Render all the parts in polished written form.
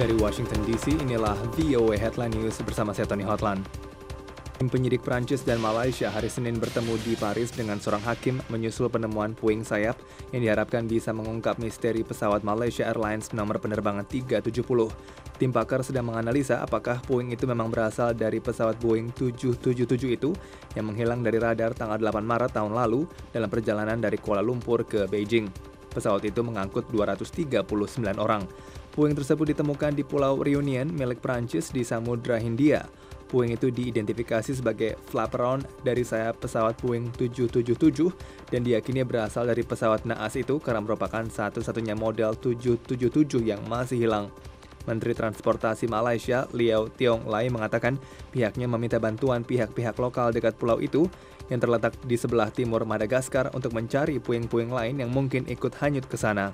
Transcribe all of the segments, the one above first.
Dari Washington DC, inilah VOA Headline News bersama saya Tony Hotlan. Tim penyidik Prancis dan Malaysia hari Senin bertemu di Paris dengan seorang hakim menyusul penemuan puing sayap yang diharapkan bisa mengungkap misteri pesawat Malaysia Airlines nomor penerbangan 370. Tim pakar sedang menganalisa apakah puing itu memang berasal dari pesawat Boeing 777 itu yang menghilang dari radar tanggal 8 Maret tahun lalu dalam perjalanan dari Kuala Lumpur ke Beijing. Pesawat itu mengangkut 239 orang. Puing tersebut ditemukan di Pulau Reunion milik Prancis di Samudra Hindia. Puing itu diidentifikasi sebagai flaperon dari sayap pesawat Boeing 777 dan diyakini berasal dari pesawat naas itu karena merupakan satu-satunya model 777 yang masih hilang. Menteri Transportasi Malaysia, Liew Tiong Lai mengatakan pihaknya meminta bantuan pihak-pihak lokal dekat pulau itu yang terletak di sebelah timur Madagaskar untuk mencari puing-puing lain yang mungkin ikut hanyut ke sana.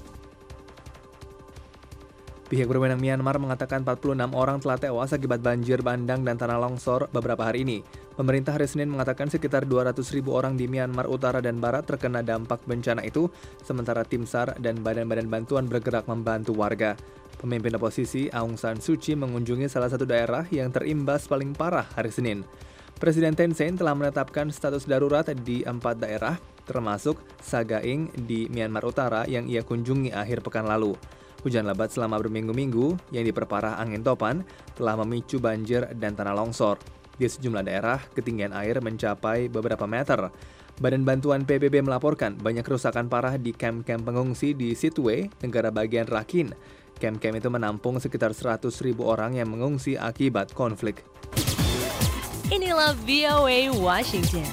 Pihak berwenang Myanmar mengatakan 46 orang telah tewas akibat banjir bandang dan tanah longsor beberapa hari ini. Pemerintah hari Senin mengatakan sekitar 200.000 orang di Myanmar Utara dan Barat terkena dampak bencana itu, sementara tim SAR dan badan-badan bantuan bergerak membantu warga. Pemimpin oposisi Aung San Suu Kyi mengunjungi salah satu daerah yang terimbas paling parah hari Senin. Presiden Thein Sein telah menetapkan status darurat di 4 daerah, termasuk Sagaing di Myanmar Utara yang ia kunjungi akhir pekan lalu. Hujan lebat selama berminggu-minggu yang diperparah angin topan telah memicu banjir dan tanah longsor. Di sejumlah daerah, ketinggian air mencapai beberapa meter. Badan Bantuan PBB melaporkan banyak kerusakan parah di kamp-kamp pengungsi di Sittwe, negara bagian Rakhine. Kamp-kamp itu menampung sekitar 100.000 orang yang mengungsi akibat konflik. Inilah VOA Washington.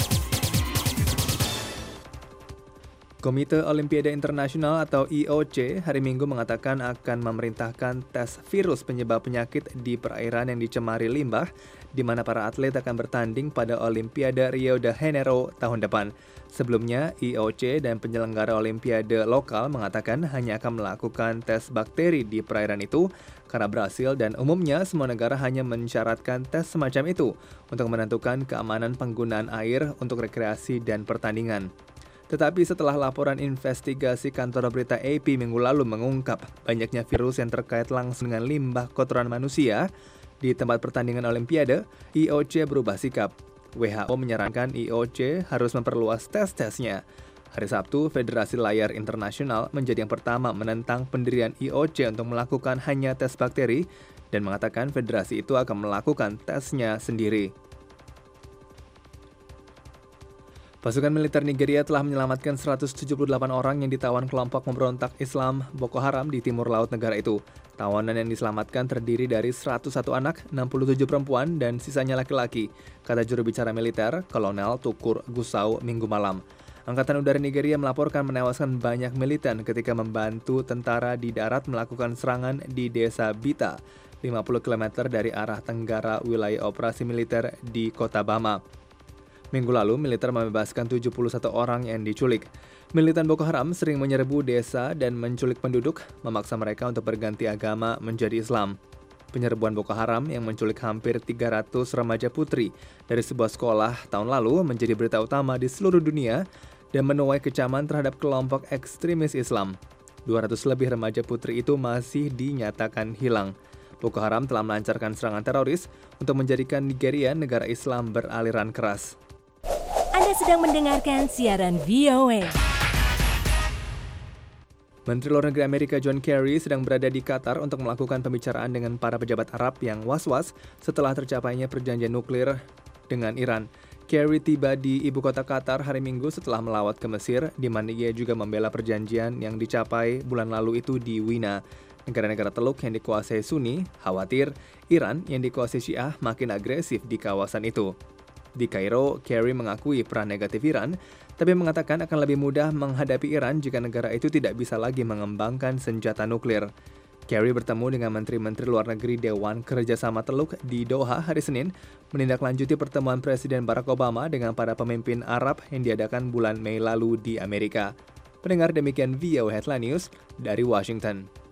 Komite Olimpiade Internasional atau IOC hari Minggu mengatakan akan memerintahkan tes virus penyebab penyakit di perairan yang dicemari limbah, di mana para atlet akan bertanding pada Olimpiade Rio de Janeiro tahun depan. Sebelumnya, IOC dan penyelenggara Olimpiade lokal mengatakan hanya akan melakukan tes bakteri di perairan itu karena Brasil dan umumnya semua negara hanya mensyaratkan tes semacam itu untuk menentukan keamanan penggunaan air untuk rekreasi dan pertandingan. Tetapi setelah laporan investigasi kantor berita AP minggu lalu mengungkap banyaknya virus yang terkait langsung dengan limbah kotoran manusia di tempat pertandingan Olimpiade, IOC berubah sikap. WHO menyarankan IOC harus memperluas tes-tesnya. Hari Sabtu, Federasi Layar Internasional menjadi yang pertama menentang pendirian IOC untuk melakukan hanya tes bakteri dan mengatakan federasi itu akan melakukan tesnya sendiri. Pasukan militer Nigeria telah menyelamatkan 178 orang yang ditawan kelompok pemberontak Islam Boko Haram di timur laut negara itu. Tawanan yang diselamatkan terdiri dari 101 anak, 67 perempuan, dan sisanya laki-laki, kata juru bicara militer, Kolonel Tukur Gusau minggu malam. Angkatan Udara Nigeria melaporkan menewaskan banyak militan ketika membantu tentara di darat melakukan serangan di desa Bita, 50 km dari arah tenggara wilayah operasi militer di kota Bama. Minggu lalu, militer membebaskan 71 orang yang diculik. Militan Boko Haram sering menyerbu desa dan menculik penduduk, memaksa mereka untuk berganti agama menjadi Islam. Penyerbuan Boko Haram yang menculik hampir 300 remaja putri dari sebuah sekolah tahun lalu menjadi berita utama di seluruh dunia dan menuai kecaman terhadap kelompok ekstremis Islam. 200 lebih remaja putri itu masih dinyatakan hilang. Boko Haram telah melancarkan serangan teroris untuk menjadikan Nigeria negara Islam beraliran keras. Anda sedang mendengarkan siaran VOA. Menteri Luar Negeri Amerika John Kerry sedang berada di Qatar untuk melakukan pembicaraan dengan para pejabat Arab yang was-was setelah tercapainya perjanjian nuklir dengan Iran. Kerry tiba di ibu kota Qatar hari Minggu setelah melawat ke Mesir, di mana ia juga membela perjanjian yang dicapai bulan lalu itu di Wina. Negara-negara Teluk yang dikuasai Sunni khawatir Iran yang dikuasai Syiah makin agresif di kawasan itu. Di Kairo, Kerry mengakui peran negatif Iran, tapi mengatakan akan lebih mudah menghadapi Iran jika negara itu tidak bisa lagi mengembangkan senjata nuklir. Kerry bertemu dengan Menteri-Menteri Luar Negeri Dewan Kerjasama Teluk di Doha hari Senin, menindaklanjuti pertemuan Presiden Barack Obama dengan para pemimpin Arab yang diadakan bulan Mei lalu di Amerika. Pendengar, demikian VOA Headline News dari Washington.